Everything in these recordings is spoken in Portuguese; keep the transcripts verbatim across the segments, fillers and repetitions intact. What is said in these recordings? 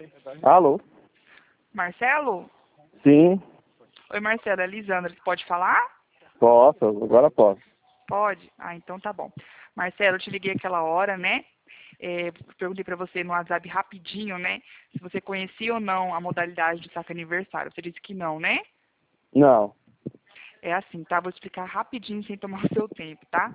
Alô? Marcelo? Sim, Oi, Marcelo, é Lisandra. Você pode falar? posso, agora posso. Pode? Ah, então tá bom. Marcelo, eu te liguei aquela hora, né? É, perguntei pra você no WhatsApp rapidinho, né? Se você conhecia ou não a modalidade de saque aniversário. Você disse que não, né? Não. É assim, tá? Vou explicar rapidinho sem tomar o seu tempo, tá?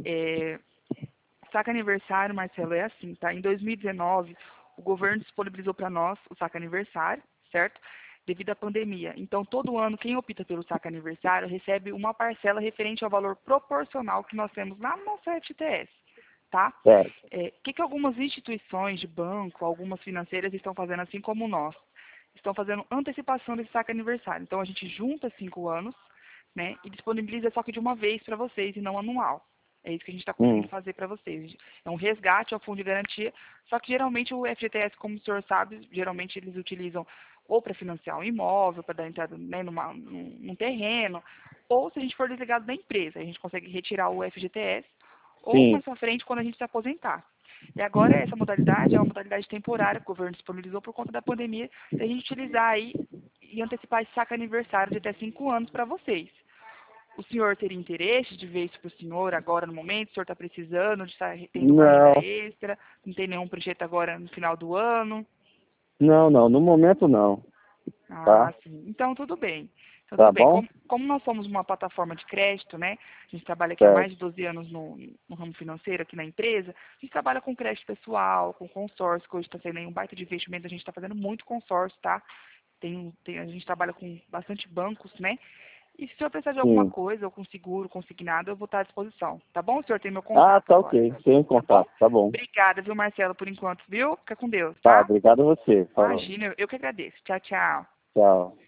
É, saque aniversário, Marcelo, é assim, tá? Em dois mil e dezenove, o governo disponibilizou para nós o saque aniversário, certo? Devido à pandemia. Então, todo ano, quem opta pelo saque aniversário recebe uma parcela referente ao valor proporcional que nós temos lá no nosso F T S, tá? Certo. É, o que, que algumas instituições de banco, algumas financeiras estão fazendo assim como nós? Estão fazendo antecipação desse saque aniversário. Então, a gente junta cinco anos, né, e disponibiliza só que de uma vez para vocês e não anual. É isso que a gente está conseguindo Hum, fazer para vocês. É um resgate ao fundo de garantia, só que geralmente o F G T S, como o senhor sabe, geralmente eles utilizam ou para financiar um imóvel, para dar entrada, né, numa, num, num terreno, ou se a gente for desligado da empresa, a gente consegue retirar o F G T S, ou sim. mais para frente quando a gente se aposentar. E agora essa modalidade é uma modalidade temporária que o governo disponibilizou por conta da pandemia, para a gente utilizar aí e antecipar esse saque aniversário de até cinco anos para vocês. O senhor teria interesse de ver isso para o senhor agora no momento? O senhor está precisando de estar tendo uma renda Não, extra? Não tem nenhum projeto agora no final do ano? não, não, no momento não, Ah, tá? sim. Então, tudo bem. Então, tudo Tá bem. bom? Como, como nós somos uma plataforma de crédito, né? A gente trabalha aqui há mais Certo. de doze anos no, no ramo financeiro, aqui na empresa. A gente trabalha com crédito pessoal, com consórcio, que hoje está sendo aí um baita de investimento. A gente está fazendo muito consórcio, tá? Tem, tem, a gente trabalha com bastante bancos, né? E se o senhor precisar de alguma Sim. coisa, ou com seguro, consignado, eu vou estar à disposição. Tá bom? O senhor tem meu Ah, contato tá agora. ok, tem Tá bom? contato, tá bom. Obrigada, viu, Marcelo, por enquanto, viu? Fica com Deus, Tá, tá? obrigado a você, falou. Imagina, eu eu que agradeço. Tchau, tchau. Tchau.